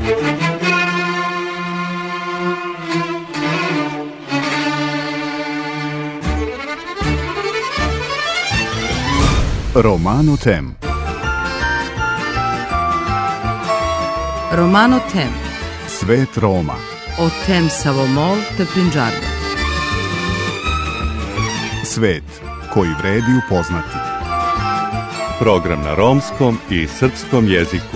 Romano Tem. Romano Tem. Svet Roma. O tem Savomol te Prinđarda. Svet koji vredi upoznati. Program na romskom i srpskom jeziku.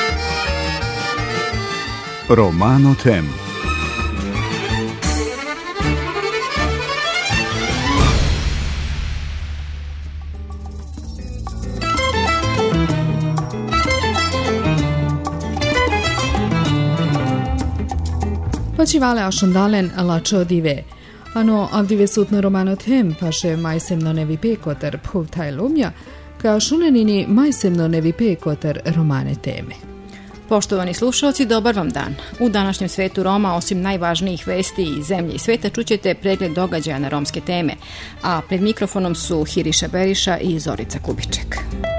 Romano Tem. Počivale ašondalen lačo dive. Ano avdive sutno Romano Tem, paše majsemno nevi pekotar phuvtaj lumja, ka šunenini majsemno nevi pekotar romane teme. Poštovani slušalci, dobar vam dan. U današnjem svetu Roma, osim najvažnijih vesti iz zemlje i sveta, čućete pregled događaja na romske teme, a pred mikrofonom su Hiriša Beriša i Zorica Kubiček.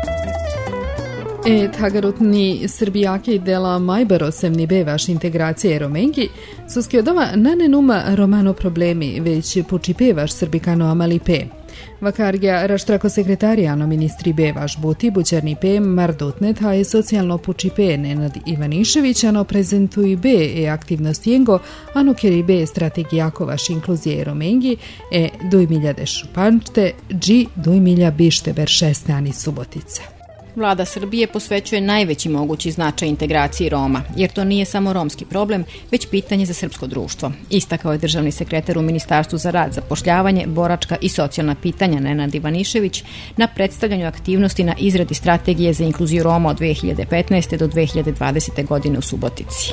Tagarutni srbijaki dela majbarosemni bevaš integracije romengi, su skjodova nanenuma romano problemi, već pučipevaš srbikano amalipe. Vakargja raštrako sekretarijano ministri bevaš buti bućarni pe mardutnet, a je socijalno pučipe Nenad Ivanišević, ano prezentuj be aktivnost jengo, ano keri be strategijakovaš inkluzije romengi, dujmilja šupančte, dujmilja bište ber šestani Subotice. Vlada Srbije posvećuje najveći mogući značaj integraciji Roma, jer to nije samo romski problem, već pitanje za srpsko društvo. Istakao je državni sekretar u Ministarstvu za rad, zapošljavanje, boračka i socijalna pitanja Nenad Ivanišević na predstavljanju aktivnosti na izradi strategije za inkluziju Roma od 2015. do 2020. godine u Subotici.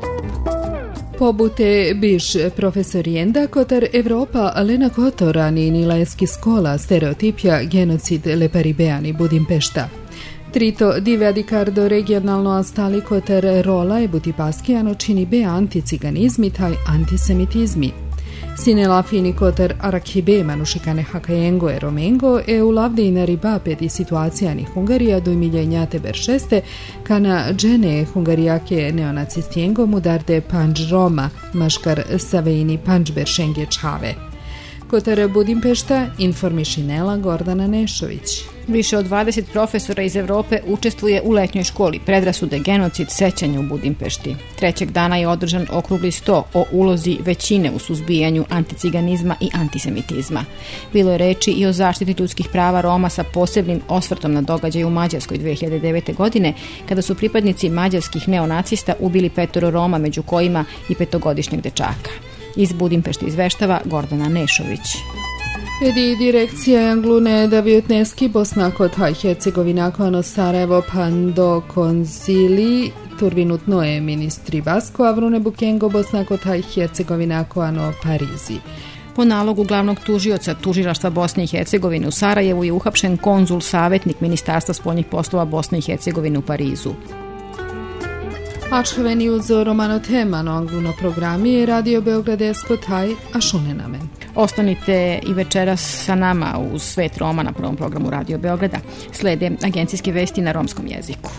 Pobute biš profesor Jenda kotar Evropa Lena Kotorani Nilajski skola stereotipja genocid Leparibeani Budimpešta. Trito divedikardo regionalno astali kotar rola e butipaskijano čini be anticiganizmi taj antisemitizmi. Sinela fini kotar arakhibe manušikane hakajengo e romengo e u lavdina ribapeti situacijani Hungarija do miljenjate beršeste kana džene hungarijake neonacistijengo mudarde panđ Roma maškar saveini panđ beršenge čave. Kotar Budimpešta informišinela Gordana Nešović. Više od 20 profesora iz Evrope učestvuje u letnjoj školi Predrasude, genocid, sećanje u Budimpešti. Trećeg dana je održan okrugli sto o ulozi većine u suzbijanju anticiganizma i antisemitizma. Bilo je reči i o zaštiti ljudskih prava Roma sa posebnim osvrtom na događaj u Mađarskoj 2009. godine, kada su pripadnici mađarskih neonacista ubili 5 Roma, među kojima i 5-godišnjeg dečaka. Iz Budimpešte izveštava Gordana Nešović. Edi direkcija Anglune da Vjutneski Bosna Kotaj Hercegovina kono Sarajevo pando konzili turvinutno je ministri Basko, a vrune Bukengo Bosna Kotaj Hercegovina koano Parizi. Po nalogu glavnog tužioca Tužilaštva Bosne i Hercegovine u Sarajevu je uhapšen konzul savjetnik Ministarstva spoljnih poslova Bosne i Hercegovine u Parizu. Ačhaveni uz Romano Temano Angluno programi je Radio Beogradesko taj, a šune namen. Ostanite i večeras sa nama u Svet Roma na prvom programu Radio Beograda. Slede agencijske vesti na romskom jeziku.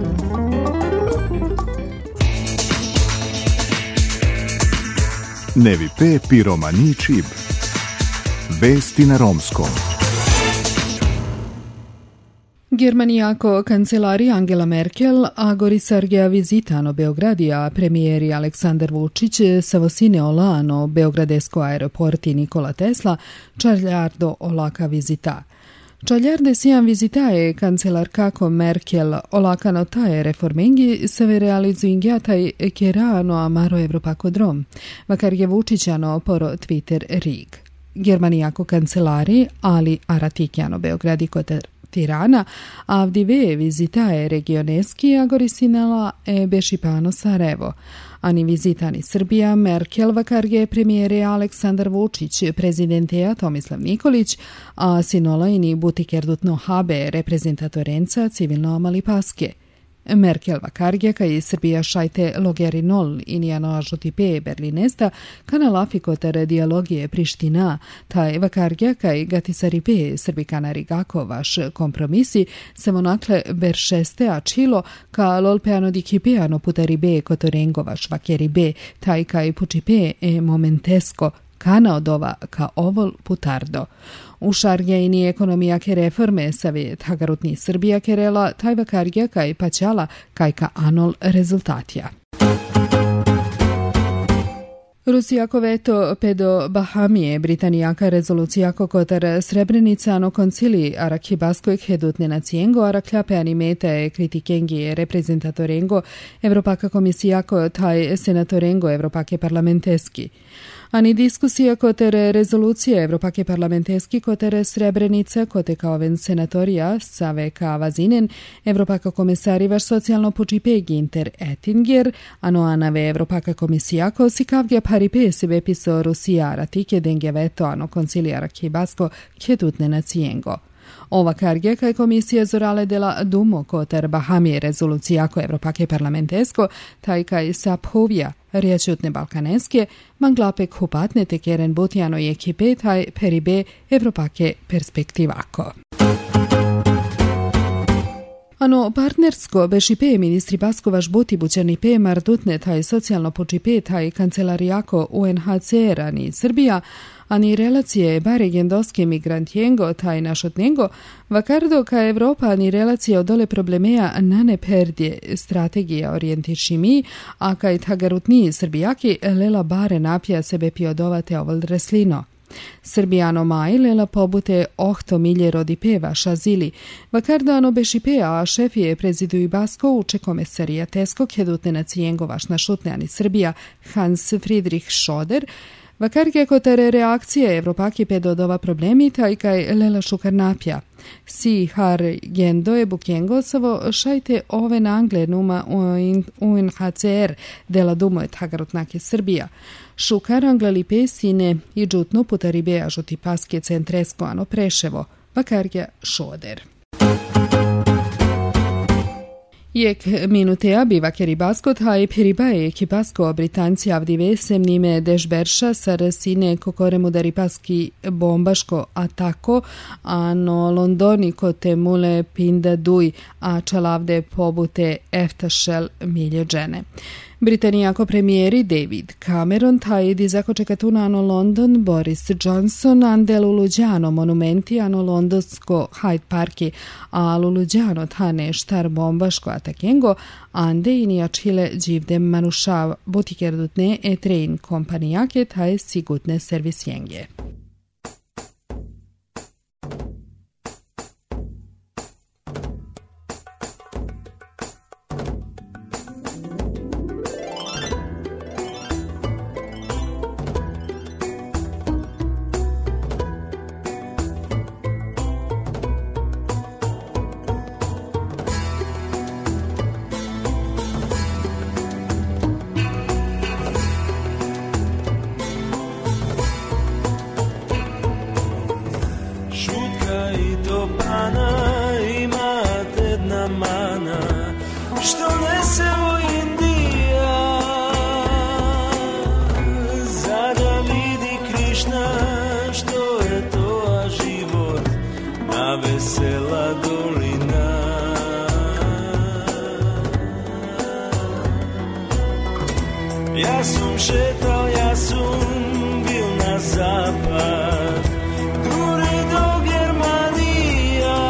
Nevi pe piromani čib. Vesti na romskom. Germanijako kancelari Angela Merkel a gorisargija vizitano Beogradija premijeri Aleksandar Vučić savosine olano Beogradesko aeroporti Nikola Tesla čaljardo olaka vizita. Čaljarde sijan vizitaje kancelarkako Merkel olakano taje reformengi se realizuingjataj kerano amaro Evropako drom, vakar je Vučićano poro Twitter rig. Germanijako kancelari ali aratikjano Beogradi kotar Tirana, avdive vizitaje regioneski agorisinala bešipano Sarajevo. Ani vizitani Srbija, Merkel, vakarge premijere Aleksandar Vučić, prezidenteja Tomislav Nikolić, a sinolajni butikerdutno habe reprezentatorenca civilno Malipaske. Merkel vakargja kaj Srbija šajte logerinol inijano ažutipe berlinesta kana lafikotere dialogije Priština, taj vakargja kaj gatisaripe Srbi kana rigako vaš kompromisi samo nakle beršeste acilo ka lolpeano dikipeano putaribe kotorengo vaš vakeribe, taj kaj pučipe momentesko kana odova ka ovol putardo. U šargja i ekonomija ke reforme savjet hagarutni Srbija kerela taj vakargja kaj paćala kaj ka anol rezultatija. Rusijako veto pedo Bahamije, Britanijaka rezolucijako kotar Srebrenica no koncili Arakibaskoj hedutne na cijengo, Arakljapeani mete kritikengi reprezentatorengo, Evropaka komisijako taj senatorengo Evropake parlamenteski. Ani diskusija kotere rezolucije Evropake parlamenteski kotere Srebrenica kote kaoven senatorija Save Kavazinen, Evropaka komisarivaš socijalno pučipe Ginter Ettinger, ano anave Evropaka komisijako sikavgja paripe sebe piso Rusija ratike denge veto ano koncilijara Kibasko kjedutne na cijengo. Ova kargja kaj komisija zorale dela Dumo koter Bahamije rezolucijako Evropake parlamentesko, taj kaj saphovja Riječutne balkaneske, manglapek hupatne te keren butjano je ekipe taj peribe Evropake perspektivako. Ano partnersko bešipe ministri Baskovaš buti bućernipe mardutne taj socijalno počipe taj kancelarijako UNHCR ani Srbija, ani relacije bare gendoske migrantjengo taj našotnjengo, vakardo ka Evropa ani relacije odole problemeja nane perdje strategija orijentišimi, a kaj tagarutniji Srbijaki lela bare napija sebe piodovate ovol dreslino. Srbijano maj lela pobute 8 milje rodipe vaša zili. Vakardano bešipe, a šefije preziduju Basko uče komesarija Tesko kjedutne na cijengo vaš našutne ani Srbija Hans Friedrich Schoder, vakarge kotere reakcije Evropaki pedodova problemi taj kaj lela šukar napja. Si har gendo je bukjengosavo šajte ove nangle numa UNHCR dela dumo je tagarutnake Srbija. Šukar anglali pesine i džutnu putaribe ažuti paske centresko ano Preševo, vakarge Šoder. Jek minutea biva Keribasko taj peribaje Kibasko Britanci avdive semnime dežberša sarasine kokoremu daripaski bombaško atako ano Londoni kote mule pinda duj a čalavde pobute eftašel milje džene. Britanijako premijeri David Cameron taj dizako čekatuna ano London Boris Johnson ande luluđano monumenti ano londonsko Hyde Parki a luluđano tane štar bombaško atakengo ande inija čile dživde manušav butikerdutne train kompanijake taj sigutne servisjenge. Ja sam šetao, ja sam bil na zapad, gure do Germanija,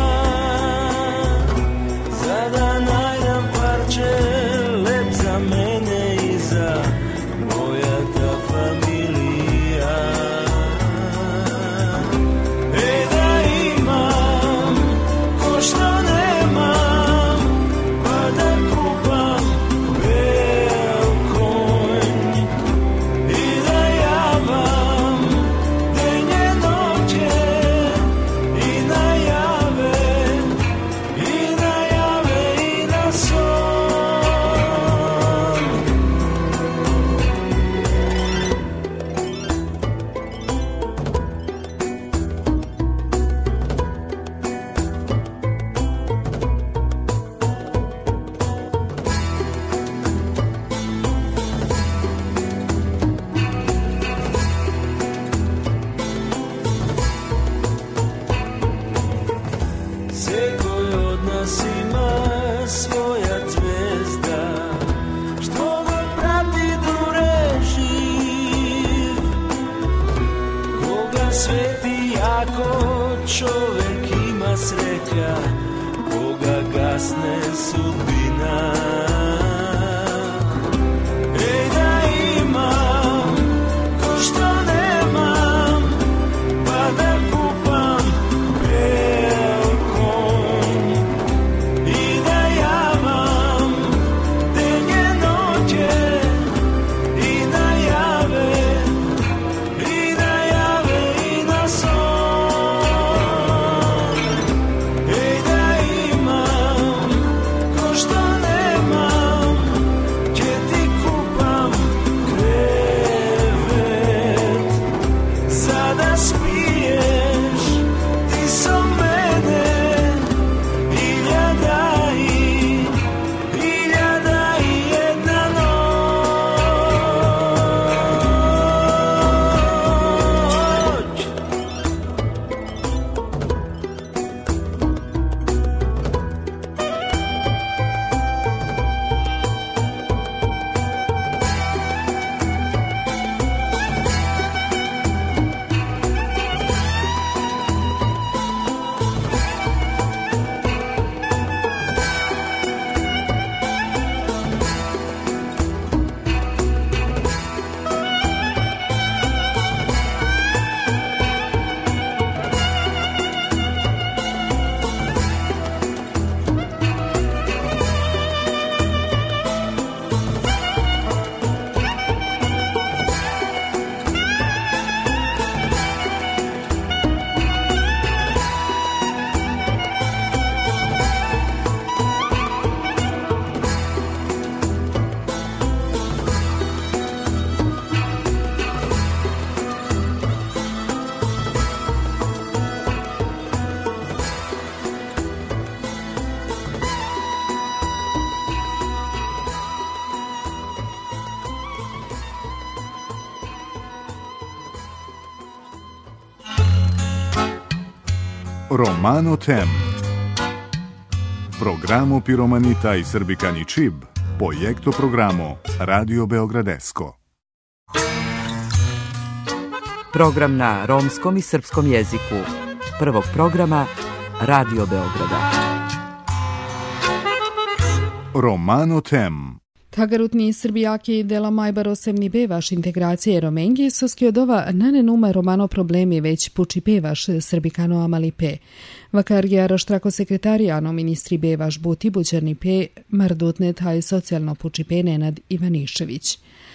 za da najdem parče lep za mene i za moja ta familija. Da imam ko što nemam, pa da kupam bel konj i da javam, da svetja koga gasne sudbina. Ej da imam ko što nemam, pa da kupam belkom i da javam denje noće i da jave i na son. Ej da imam ko što nemam, će ti kupam krevet, sada spiješ ti so mene, hiljada i jedna noć. Romano Tem. Programo Piromanita i Srbikani Čib, projekto programo Radio Beogradesko. Program na romskom i srpskom jeziku. Prvog programa Radio Beograda. Romano Tem. Tagarutni Srbijaki dela majbarosem ni bevaš integracije Romengi soski od ova nane numa romano problemi već puči bevaš Srbikano amalipe. Vakargija roštrako sekretarijano ministri bevaš buti buđerni pe mardutne taj socijalno puči pe Nenad Ivanišević.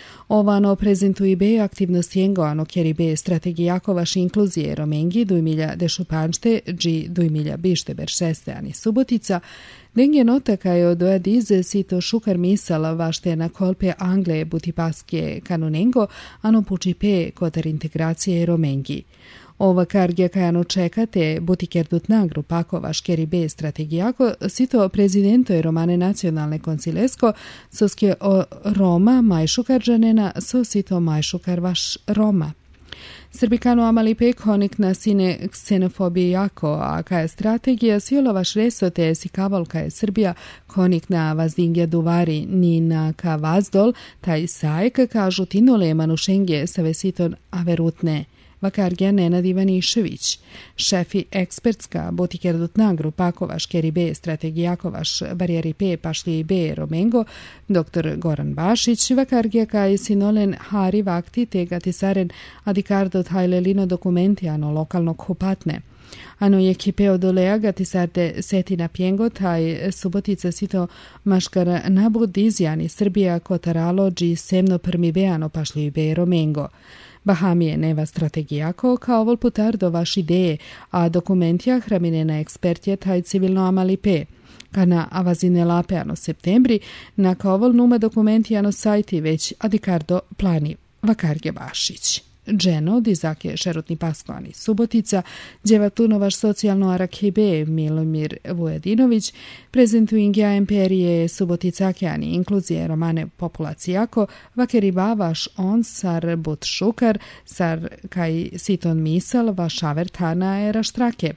Ovano prezentuje be aktivnost jengoano kjeri be strategijako vaš inkluzije Romengi dujmilja dešupanšte dži dujmilja bište beršeste ani Subotica, denge nota kaj od adize sito šukar misala vašte na kolpe Angle butipaske kanunengo ano puči pe kotar integracije Romengi. Ova kargija kajano čekate butikerdut nagru pakova škeri be strategijako sito prezidento je Romane nacionalne koncilesko soske o Roma majšukarđanena so sito majšukar vaš Roma. Srbikano amalipe konik na sine ksenofobije jako, a kaja strategija sjola vaš resote si kavalka je Srbija konik na vazdingja duvari ni na ka vazdol, taj sajk kažu tinole manušengje sa vesiton averutne. Vakargija Nenad Ivanišević, šefi ekspertska butikerdutna grupakova škeri B strategijakovaš barijeri P pašli B Romengo, dr. Goran Bašić, Vakargija kaj sinolen hari vakti tega tisaren adikardo tajlelino dokumentijano lokalnog hupatne. Ano je kipeo dolea gatisarte setina pjengo taj Subotica sito maškar nabudizjani Srbija kotaralo dži semno prmiveano pašli B Romengo. Bahamije neva strategijako kao vol putar do vaš ideje, a dokumentija hraminena ekspertje taj civilno amalipe. Kana avazine lapeano septembri, na kao vol numa dokumentijano sajti već adikardo plani Vakarge Bašić. Dženo, dizake šerutni paskoani Subotica, djevatunovaš socijalno arakibe Milomir Vujedinović, prezentuingja imperije Suboticakeani inkluzije romane populacijako, vakeribavaš on sar but šukar, sar kaj siton misal vaš avertana era štrake.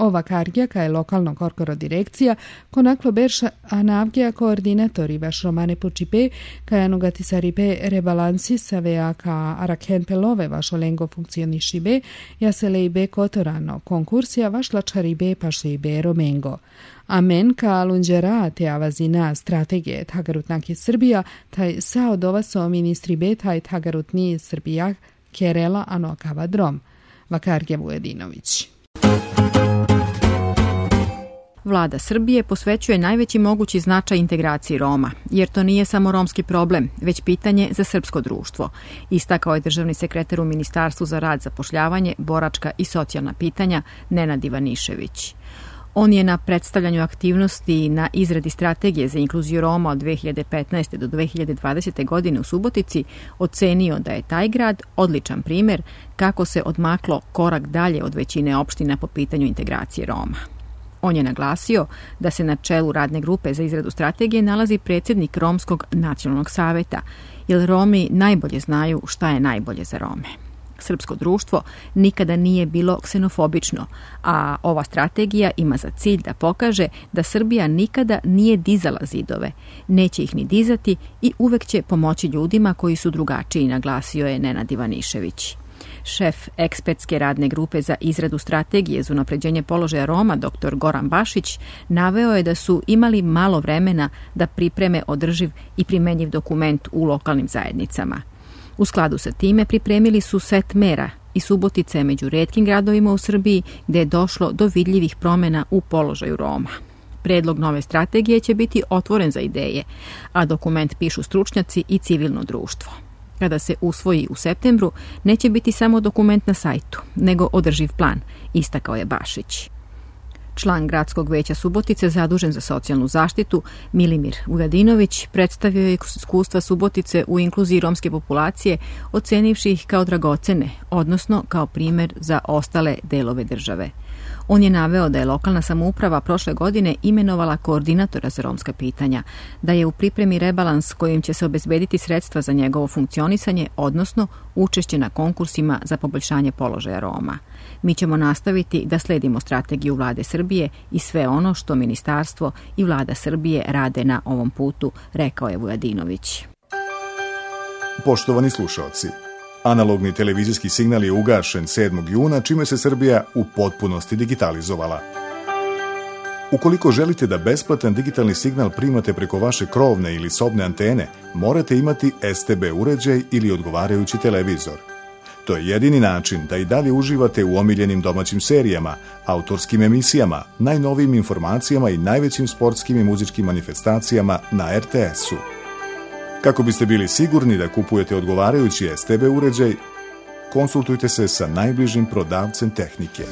Ova kargija je lokalno korkoro direkcija, konaklo berša anavgija koordinatori vaš Romane Pučipe, kajanugatisaripe rebalansi savea ka arakhen pelove vaš olengo funkcionišibe, jaseleibe kotorano konkursija vaš lačaribe pašeibe romengo. Amen ka lunđera te avazina strategije tagarutnaki Srbija, taj sao dovaso ministri betaj tagarutni Srbija kerela anokava drom. Vakarge Vujedinović. Vlada Srbije posvećuje najveći mogući značaj integraciji Roma, jer to nije samo romski problem, već pitanje za srpsko društvo. Istakao je državni sekretar u Ministarstvu za rad, zapošljavanje, boračka i socijalna pitanja Nenad Ivanišević. On je na predstavljanju aktivnosti na izradi strategije za inkluziju Roma od 2015. do 2020. godine u Subotici ocenio da je taj grad odličan primjer kako se odmaklo korak dalje od većine opština po pitanju integracije Roma. On je naglasio da se na čelu radne grupe za izradu strategije nalazi predsjednik Romskog nacionalnog saveta, jer Romi najbolje znaju šta je najbolje za Rome. Srpsko društvo nikada nije bilo ksenofobično, a ova strategija ima za cilj da pokaže da Srbija nikada nije dizala zidove, neće ih ni dizati i uvek će pomoći ljudima koji su drugačiji, naglasio je Nenad Ivanišević. Šef ekspertske radne grupe za izradu strategije za unapređenje položaja Roma, dr. Goran Bašić, naveo je da su imali malo vremena da pripreme održiv i primenjiv dokument u lokalnim zajednicama. U skladu sa time pripremili su set mera i Subotica je među retkim gradovima u Srbiji gde je došlo do vidljivih promjena u položaju Roma. Predlog nove strategije će biti otvoren za ideje, a dokument pišu stručnjaci i civilno društvo. Kada se usvoji u septembru, neće biti samo dokument na sajtu, nego održiv plan, istakao je Bašić. Član Gradskog veća Subotice zadužen za socijalnu zaštitu, Milimir Vujedinović, predstavio je iskustva Subotice u inkluziji romske populacije, ocenivši ih kao dragocene, odnosno kao primjer za ostale delove države. On je naveo da je lokalna samouprava prošle godine imenovala koordinatora za romska pitanja, da je u pripremi rebalans kojim će se obezbediti sredstva za njegovo funkcionisanje, odnosno učešće na konkursima za poboljšanje položaja Roma. Mi ćemo nastaviti da sledimo strategiju Vlade Srbije i sve ono što Ministarstvo i Vlada Srbije rade na ovom putu, rekao je Vujedinović. Poštovani slušalci, analogni televizijski signal je ugašen 7. juna, čime se Srbija u potpunosti digitalizovala. Ukoliko želite da besplatan digitalni signal primate preko vaše krovne ili sobne antene, morate imati STB uređaj ili odgovarajući televizor. To je jedini način da i dalje uživate u omiljenim domaćim serijama, autorskim emisijama, najnovijim informacijama i najvećim sportskim i muzičkim manifestacijama na RTS-u. Kako biste bili sigurni da kupujete odgovarajući STB uređaj, konsultujte se sa najbližim prodavcem tehnike.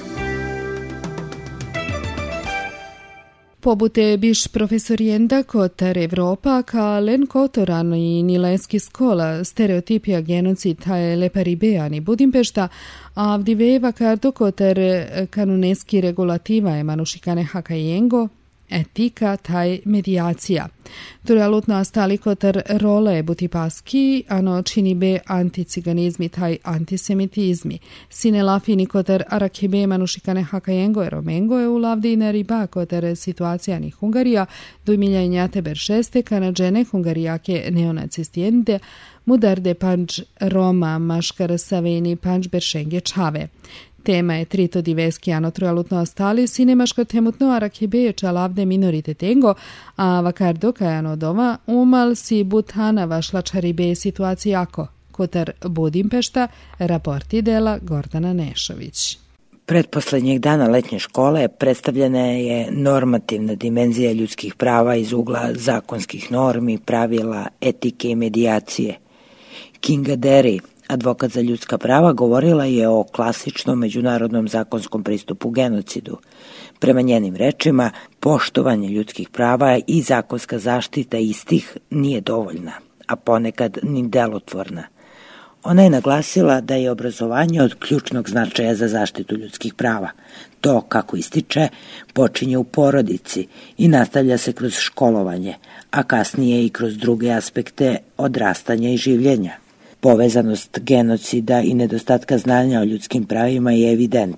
Pobute biš profesorijenda kotar Evropa ka len kotoran i nileski skola stereotipija genocid taje Leparibeani Budimpešta, a vdiveva kardo kotar kanuneski regulativa je manušikane hakajengo, etika taj medijacija. Turalutna stali kotar role butipaski, ano čini be anticiganizmi taj antisemitizmi. Sine lafini kotar arakibe manušikane hakajengo je romengo je u lavdine riba kotar situacija ni Hungarija, dujmilja njate beršeste kanadžene hungarijake neonacistijende, mudarde panč Roma maškar saveni panč beršenge čave. Tema je trito diveski anotralutno ostali, sinemaško temutno arakibe čalavde minoritetengo, a vakardo kajano doma umal si butana vašla čaribe situacijako. Kotar Budimpešta, raporti dela Gordana Nešović. Pretposlednjeg dana letnje škole predstavljena je normativna dimenzija ljudskih prava iz ugla zakonskih normi, pravila, etike i medijacije. Kinga Derry, advokat za ljudska prava, govorila je o klasičnom međunarodnom zakonskom pristupu genocidu. Prema njenim rečima, poštovanje ljudskih prava i zakonska zaštita istih nije dovoljna, a ponekad ni delotvorna. Ona je naglasila da je obrazovanje od ključnog značaja za zaštitu ljudskih prava. To, kako ističe, počinje u porodici i nastavlja se kroz školovanje, a kasnije i kroz druge aspekte odrastanja i življenja. Povezanost genocida i nedostatka znanja o ljudskim pravima je evidentan.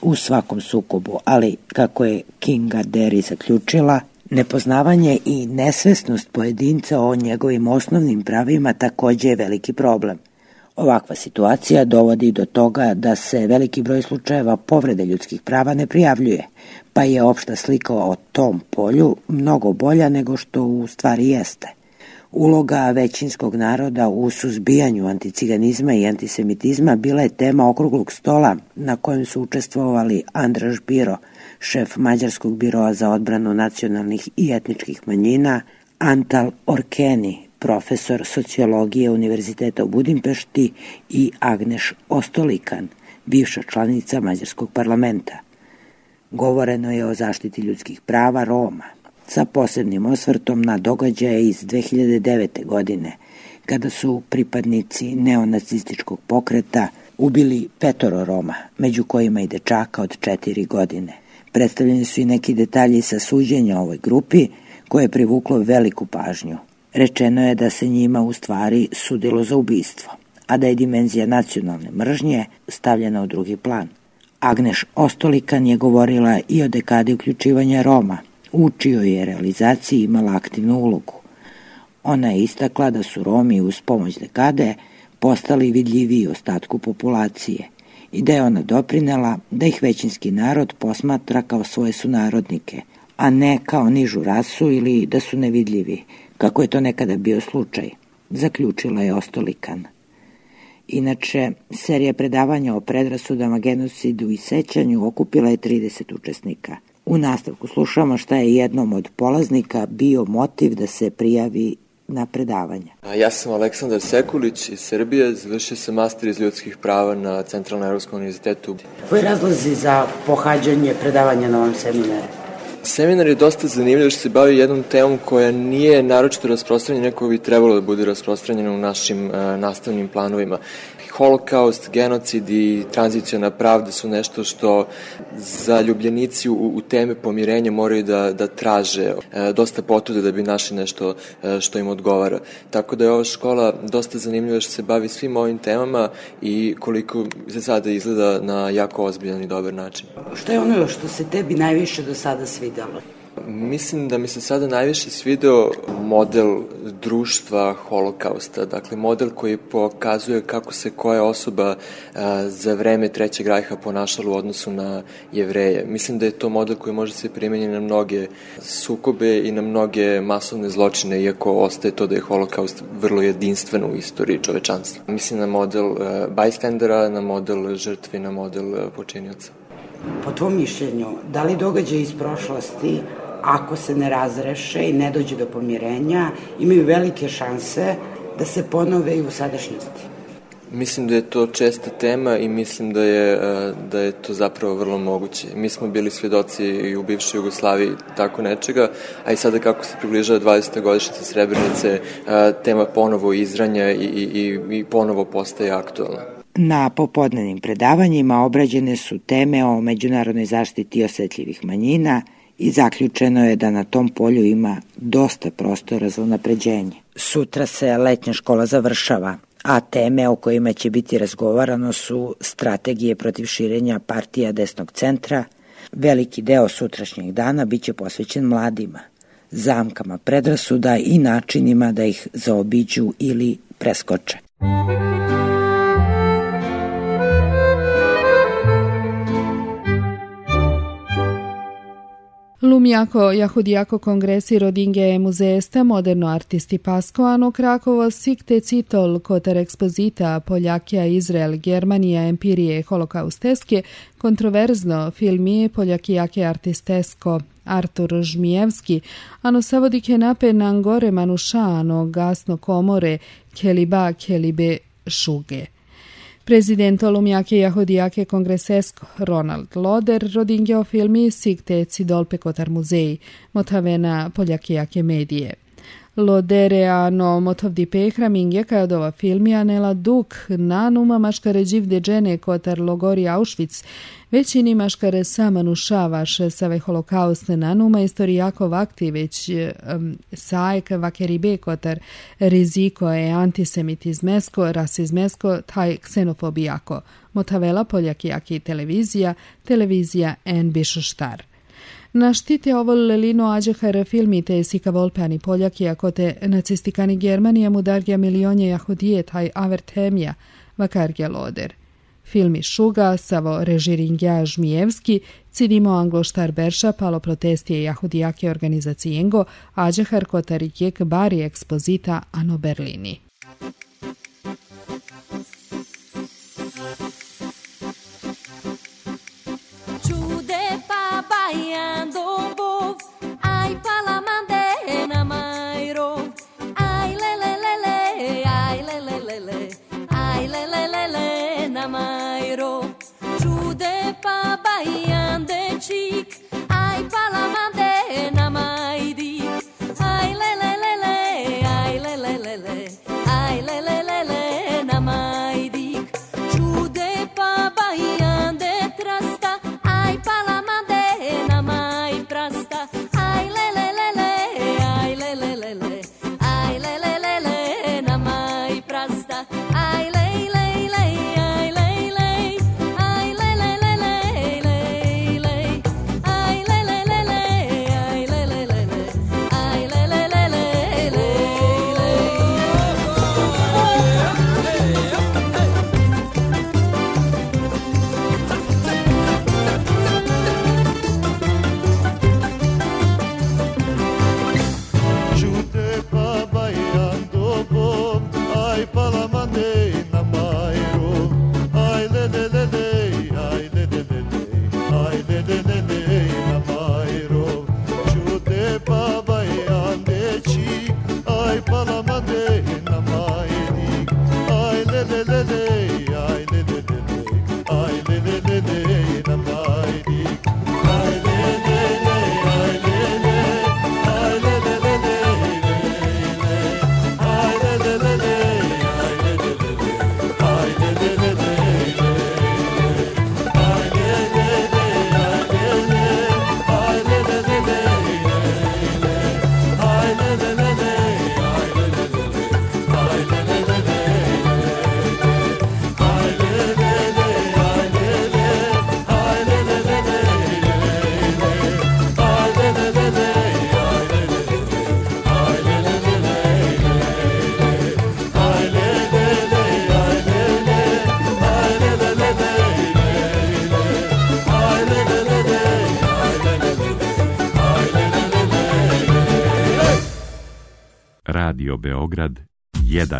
u svakom sukobu, ali kako je Kinga Deri zaključila, nepoznavanje i nesvesnost pojedinca o njegovim osnovnim pravima takođe je veliki problem. Ovakva situacija dovodi do toga da se veliki broj slučajeva povrede ljudskih prava ne prijavljuje, pa je opšta slika o tom polju mnogo bolja nego što u stvari jeste. Uloga većinskog naroda u suzbijanju anticiganizma i antisemitizma bila je tema okruglog stola na kojem su učestvovali Andraš Biro, šef Mađarskog biroa za odbranu nacionalnih i etničkih manjina, Antal Orkeni, profesor sociologije Univerziteta u Budimpešti i Agneš Ostolikan, bivša članica Mađarskog parlamenta. Govoreno je o zaštiti ljudskih prava Roma, sa posebnim osvrtom na događaje iz 2009. godine, kada su pripadnici neonacističkog pokreta ubili 5 Roma, među kojima i dečaka od 4 godine. Predstavljeni su i neki detalji sa suđenja ovoj grupi, koje je privuklo veliku pažnju. Rečeno je da se njima u stvari sudilo za ubistvo, a da je dimenzija nacionalne mržnje stavljena u drugi plan. Agneš Ostolikan je govorila i o dekadi uključivanja Roma, u čijoj je realizaciji imala aktivnu ulogu. Ona je istakla da su Romi uz pomoć dekade postali vidljiviji ostatku populacije i da je ona doprinela da ih većinski narod posmatra kao svoje sunarodnike, a ne kao nižu rasu ili da su nevidljivi, kako je to nekada bio slučaj, zaključila je Ostolikan. Inače, serija predavanja o predrasudama, genocidu i sećanju okupila je 30 učesnika. U nastavku slušamo šta je jednom od polaznika bio motiv da se prijavi na predavanja. Ja sam Aleksandar Sekulić iz Srbije, završio sam master iz ljudskih prava na Centralnom Evropskom univerzitetu. Koji razlozi za pohađanje predavanja na ovom seminaru? Seminar je dosta zanimljiv što se bavi jednom temom koja nije naročito rasprostranjena, neko bi trebalo da bude rasprostranjena u našim nastavnim planovima. Holokaust, genocid i tranziciona pravda su nešto što zaljubljenici u teme pomirenja moraju da traže dosta potruda da bi našli nešto što im odgovara. Tako da je ova škola dosta zanimljiva što se bavi svim ovim temama i koliko za sada izgleda na jako ozbiljan i dobar način. Što je ono što se tebi najviše do sada svidalo? Mislim da mi se sada najviše svideo model društva holokausta, dakle model koji pokazuje kako se koja osoba za vreme Trećeg rajha ponašala u odnosu na Jevreje. Mislim da je to model koji može se primeniti na mnoge sukobe i na mnoge masovne zločine, iako ostaje to da je holokaust vrlo jedinstven u istoriji čovečanstva. Mislim na model bystandera, na model žrtve, na model počinioca. Po tvom mišljenju, da li događaje iz prošlosti, ako se ne razreše i ne dođe do pomirenja, imaju velike šanse da se ponove i u sadašnjosti? Mislim da je to česta tema i mislim da je to zapravo vrlo moguće. Mi smo bili svedoci i u bivšoj Jugoslaviji tako nečega, a i sada kako se približava 20. godišnjica Srebrenice, tema ponovo izranja i ponovo postaje aktualna. Na popodnevnim predavanjima obrađene su teme o međunarodnoj zaštiti osetljivih manjina i zaključeno je da na tom polju ima dosta prostora za unapređenje. Sutra se letnja škola završava, a teme o kojima će biti razgovarano su strategije protiv širenja partija desnog centra. Veliki deo sutrašnjeg dana biće posvećen mladima, zamkama predrasuda i načinima da ih zaobiđu ili preskoče. Lumjako jahudijako kongresi rodinge muzejesta moderno artisti Paskoano Krakovo sikte citol kotar ekspozita Poljakija Izrael Germanija empirije holokausteske kontroverzno filmi Poljakijake artistesko Artur Žmijevski ano savodike nape nangore manušano gasno komore keliba kelibe šuge. Prezident Olumjake Jahudijake kongresesko Ronald Loder rodingeo filmi sikte cidolpe kotar muzeji, motavena Poljakijake medije. Lodereano motovdi pehra mingjeka filmijanela duk nanuma maškare dživde džene kotar logori Auschwitz, većini maškare samanušavaš save holokaustne nanuma istorijako vakti već sajek vakeribe kotar riziko je antisemitizmesko, rasizmesko, taj ksenofobijako. Motavela Poljakijaki televizija NB-štar. Na štite ovo lelino ađehar filmite sika volpeani Poljakija kote nacistikani Germanija mudargja milionje jahudije taj avertemija vakargja loder. Filmi Šuga, savo režiringja Žmijevski, cidimo angloštar Berša palo protestije jahudijake organizacijengo, ađehar kotar jek bari ekspozita ano Berlini. Baiando bov, ai palamande na mairo, ai le le le le, ai le le le le, ai le le le le na mairo. Jude pa baiande chic, ai palamande na maidi, ai le le le le, ai le le le le, ai le le le le na maidi. Jude pa baiande trasta, ai palamande mai prasta, ai le le le le, ai le le le le, ai le le le le, na mai prasta, ai le le le, ai le le, ai le le le le, le, ai le le le le, ai le le le le, ai le le le le, Radio Beograd 1.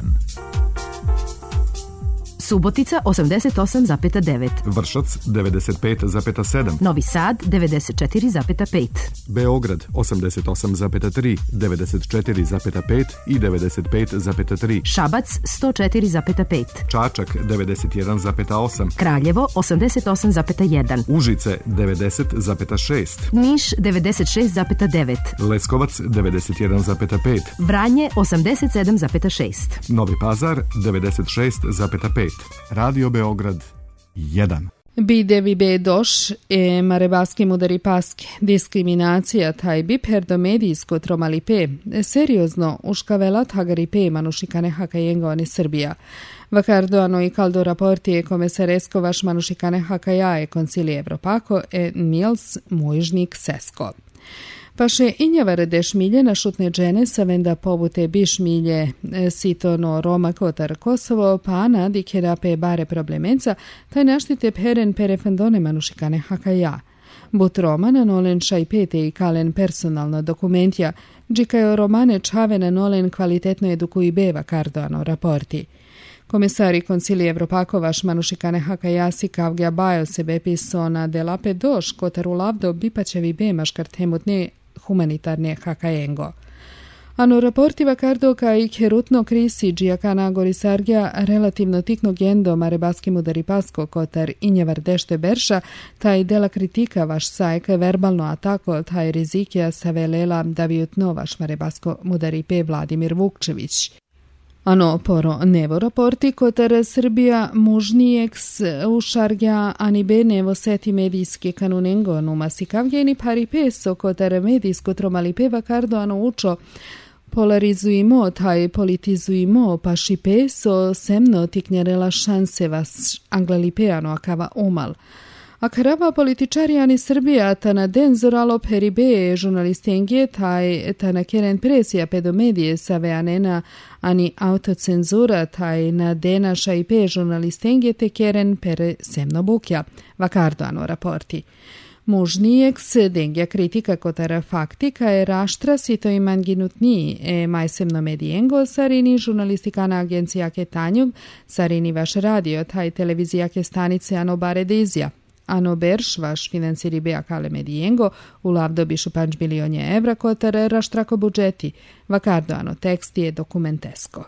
Subotica 88,9. Vršac 95,7. Novi Sad 94,5. Beograd 88,3, 94,5 i 95,3. Šabac 104,5. Čačak 91,8. Kraljevo 88,1. Užice 90,6. Niš 96,9. Leskovac 91,5. Vranje 87,6. Novi Pazar 96,5. Radio Beograd 1. Bidevi be doš marebaski mudari paske, diskriminacija taj bi perdo medijsko tromalipe, seriozno uškavelat hagaripe manušikane hakajengovani Srbija. Vakardoano i kaldo raportije komesaresko vaš manušikane hakajaje koncili Evropako Nils Mujžnik Sesko. Paše injavare dešmilje na šutne džene sa venda pobute bišmilje sitono Roma Kotar Kosovo pa nadikera pe bare problemenca taj naštite peren perefendone manušikane hakaja. But romana nolen šajpete i kalen personalno dokumentja, džikajo romane čavene nolen kvalitetno edukuji beva kardoano raporti. Komesari koncili Evropakovaš manušikane hakajasi kavgja bajo sebe pisona delape doš kotar u lavdo bipačevi bemaš kartemutne humanitarne hakajengo. Hanno rapportiva cardo kai cherutno crisi giacana gorisargia relativno tikno gendo marebaskimu da ripasko kotar injevar dešte berša, taj dela kritika vaš sajk verbalno atako, taj rizikija savelela da viutno vaš marebasko mudaripe Vladimir Vukčević. Ano poro nevo raporti kotar Srbija mužnijeks ušargja ani be nevo seti medijski kanunengo numa sikavljeni pari peso kotar medijsko tromalipe vakardo ano učo polarizujemo, taj politizujemo, pa šipeso semno tiknjerela šanse vas anglalipeano akava umal. A karava političarijani Srbija ta na den zoralo peribe žurnalistenge taj ta na keren presija pedomedije sa veanena ani autocenzura taj na dena šaipe žurnalistenge te keren pere semno bukja. Vakardo ano raporti. Mužnijek se dengja kritika kotara faktika je raštra sito i manginutniji maj semno medijengo sarini žurnalistikana agencija ke tanjug sarini vaš radio taj televizija ke stanice ano bare dizja. Ano berš vaš financiri be akale medijengo u lavdo bišu 5 milionje evra kotara raštrako budžeti. Vakardo ano tekst je dokumentesko.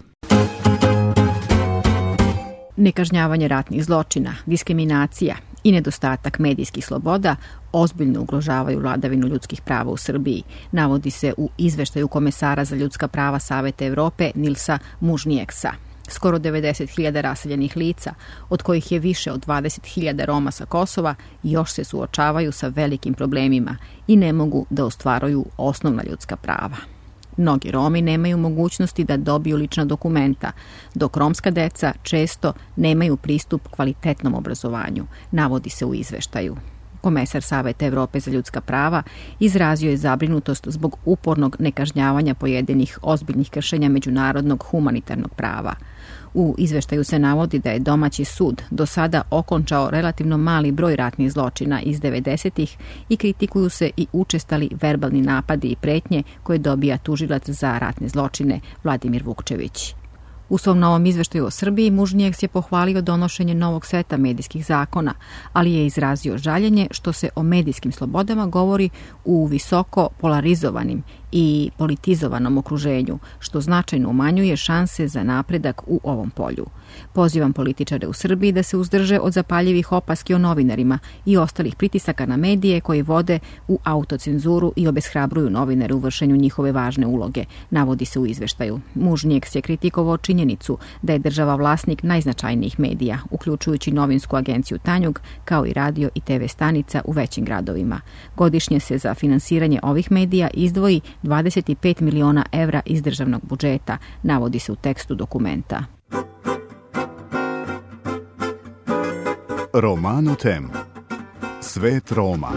Nekažnjavanje ratnih zločina, diskriminacija i nedostatak medijskih sloboda ozbiljno ugrožavaju vladavinu ljudskih prava u Srbiji, navodi se u izveštaju komesara za ljudska prava Saveta Evrope Nilsa Mužnijeksa. Skoro 90.000 raseljenih lica, od kojih je više od 20.000 Roma sa Kosova, još se suočavaju sa velikim problemima i ne mogu da ostvaruju osnovna ljudska prava. Mnogi Romi nemaju mogućnosti da dobiju lična dokumenta, dok romska deca često nemaju pristup kvalitetnom obrazovanju, navodi se u izveštaju. Komesar Saveta Evrope za ljudska prava izrazio je zabrinutost zbog upornog nekažnjavanja pojedinih ozbiljnih kršenja međunarodnog humanitarnog prava. U izveštaju se navodi da je domaći sud do sada okončao relativno mali broj ratnih zločina iz 90-ih i kritikuju se i učestali verbalni napadi i pretnje koje dobija tužilac za ratne zločine Vladimir Vukčević. U svom novom izveštaju o Srbiji Mužnijeks je pohvalio donošenje novog seta medijskih zakona, ali je izrazio žaljenje što se o medijskim slobodama govori u visoko polarizovanim i politizovanom okruženju, što značajno umanjuje šanse za napredak u ovom polju. Pozivam političare u Srbiji da se uzdrže od zapaljivih opaski o novinarima i ostalih pritisaka na medije koji vode u autocenzuru i obeshrabruju novinare u vršenju njihove važne uloge, navodi se u izveštaju. Mužnijeks je kritikovao činjenicu da je država vlasnik najznačajnijih medija, uključujući novinsku agenciju Tanjug, kao i radio i TV stanica u većim gradovima. Godišnje se za finansiranje ovih medija izdvoji 25 miliona evra iz državnog budžeta, navodi se u tekstu dokumenta. Romano Tem. Svet Roma.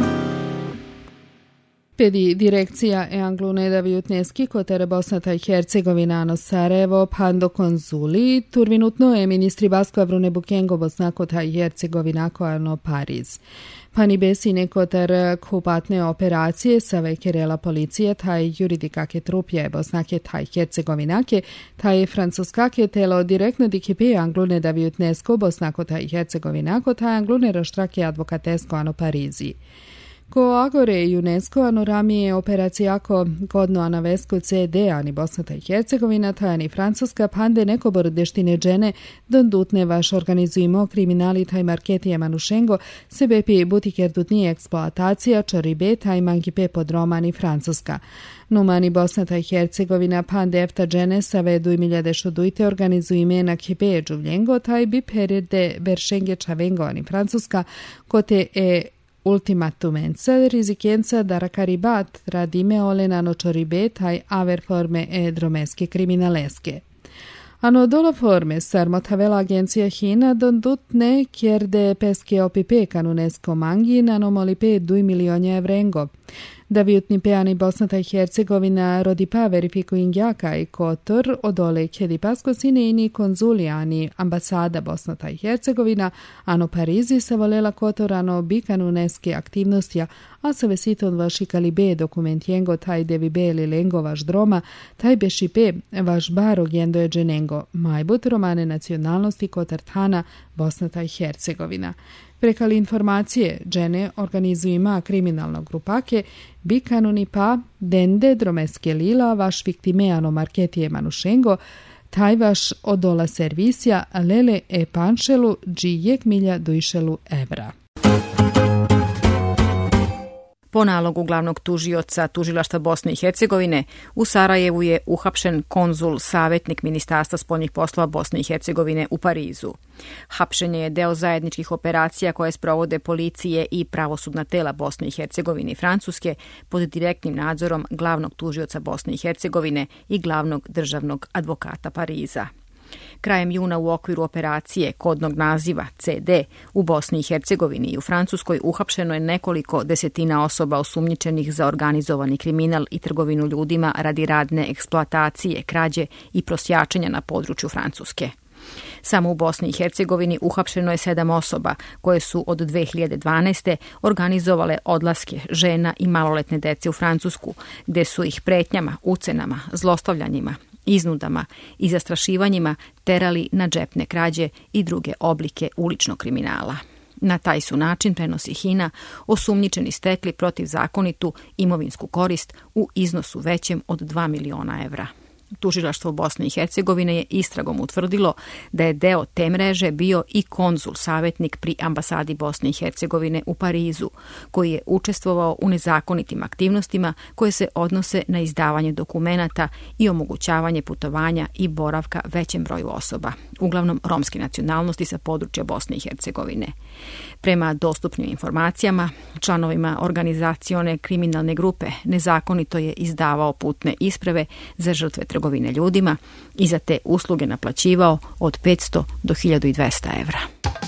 Pedi direkcija e Angluneda Vjutneski kotere Bosnata i Hercegovina ano Sarajevo pando konzuli turvinutno je ministri Basko Avrune Bukengo Bosnakota i Hercegovinako ano Pariz. Pani besine kotar kupatne operacije sa vekerela policije taj juridikake trupje Bosnake taj Hercegovinake taj francuskake telo direktno dikipe Angluneda Vjutnesko Bosnakota i Hercegovinako taj Anglune raštrake advokatesko ano Parizi. Ko agore UNESCO ano ramije operacijako godno anavesko CD ani Bosnata i Hercegovina ta ani Francuska pande nekobor deštine džene don dutne vaš organizujemo kriminali taj marketije manušengo sebepi butiker dutnije eksploatacija čoribe taj mangipe pod Romani Francuska. Numani Bosnata i Hercegovina pande efta džene savedu i miljade šodujte organizujeme na kipe džuvljengo taj bi perede beršenge čavengo ani Francuska kote ultimatumenza rizikenza da rakaribat radime olenano čoribe taj aver forme dromeske kriminaleske. Ano dola forme sarmotavela agencija Hina don dutne kjerde peske opipe kanunesko mangi nanomolipe 2 milionja evrengo. Da viutni peani Bosnata i Hercegovina rodipa verifikuingjaka i kotor odole kjedi pasko sine ini konzulijani ambasada Bosnata i Hercegovina ano Parizi se volela kotor ano bikanuneske aktivnosti a sa vesiton vašikali be dokumentiengo taj devi be lilengo vaš droma, taj beši be vaš baro gendo je dženengo, majbut romane nacionalnosti Kotartana, Bosna taj Hercegovina. Prekali informacije, džene organizujima kriminalnog grupake, bi kanuni pa dende dromeske lila vaš viktimeano marketije manušengo, taj vaš odola servisija lele e panšelu džijek milja dujšelu evra. Po nalogu glavnog tužioca Tužilaštva Bosne i Hercegovine, u Sarajevu je uhapšen konzul savjetnik Ministarstva spoljnih poslova Bosne i Hercegovine u Parizu. Hapšenje je deo zajedničkih operacija koje sprovode policije i pravosudna tela Bosne i Hercegovine i Francuske pod direktnim nadzorom glavnog tužioca Bosne i Hercegovine i glavnog državnog advokata Pariza. Krajem juna u okviru operacije kodnog naziva CD u Bosni i Hercegovini i u Francuskoj uhapšeno je nekoliko desetina osoba osumnjičenih za organizovani kriminal i trgovinu ljudima radi radne eksploatacije, krađe i prosjačenja na području Francuske. Samo u Bosni i Hercegovini uhapšeno je 7 osoba koje su od 2012. organizovale odlaske žena i maloletne dece u Francusku, gde su ih pretnjama, ucenama, zlostavljanjima, iznudama i zastrašivanjima terali na džepne krađe i druge oblike uličnog kriminala. Na taj su način, prenosi HINA, osumnjičeni stekli protivzakonitu imovinsku korist u iznosu većem od 2 miliona evra. Tužilaštvo Bosne i Hercegovine je istragom utvrdilo da je deo te mreže bio i konzul savjetnik pri ambasadi Bosne i Hercegovine u Parizu, koji je učestvovao u nezakonitim aktivnostima koje se odnose na izdavanje dokumenata i omogućavanje putovanja i boravka većem broju osoba, uglavnom romske nacionalnosti sa područja Bosne i Hercegovine. Prema dostupnim informacijama, članovima organizacione kriminalne grupe nezakonito je izdavao putne isprave za žrtve trgovine ljudima i za te usluge naplaćivao od 500 do 1200 evra.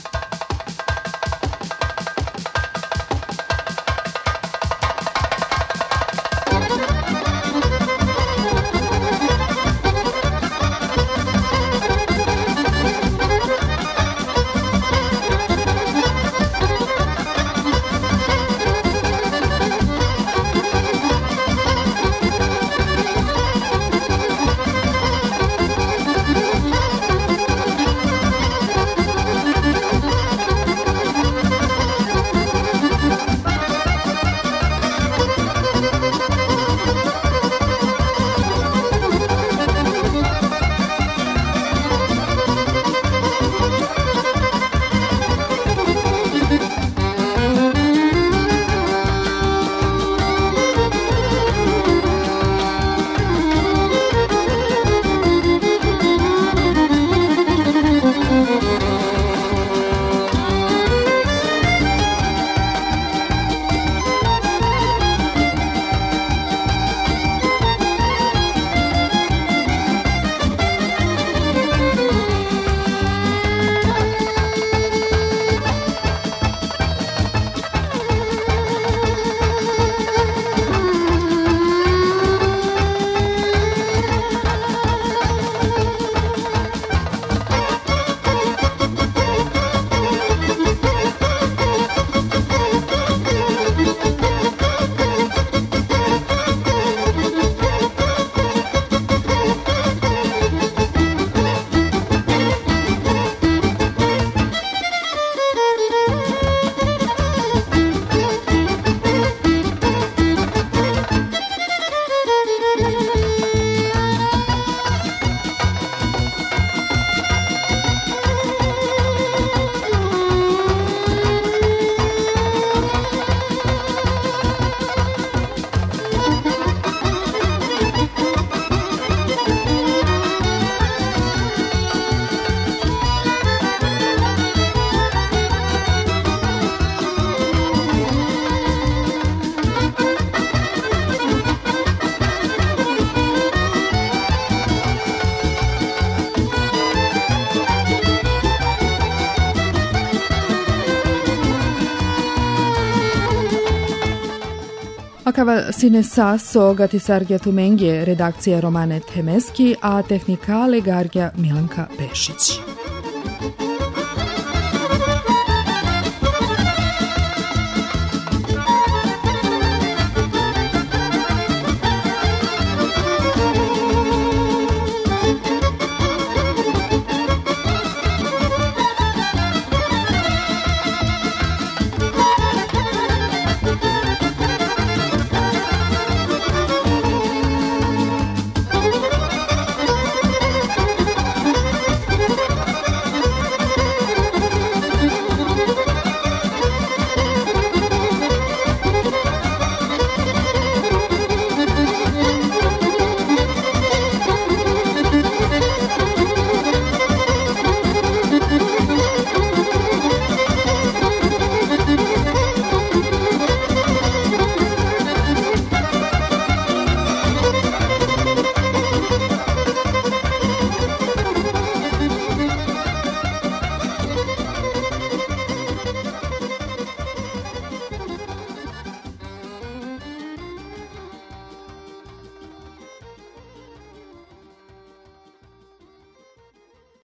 Akava sine saso gatisargja tumengje redakcija Romane Temeski, a tehnikale gargja Milanka Pešić.